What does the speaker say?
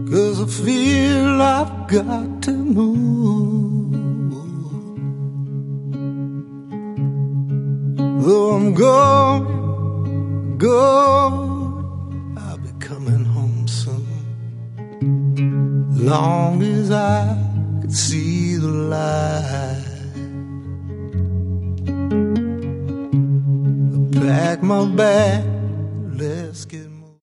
'cause I feel I've got to move. Though I'm going, I'll be coming home soon. Long as I could see the light, pack my bag, let's get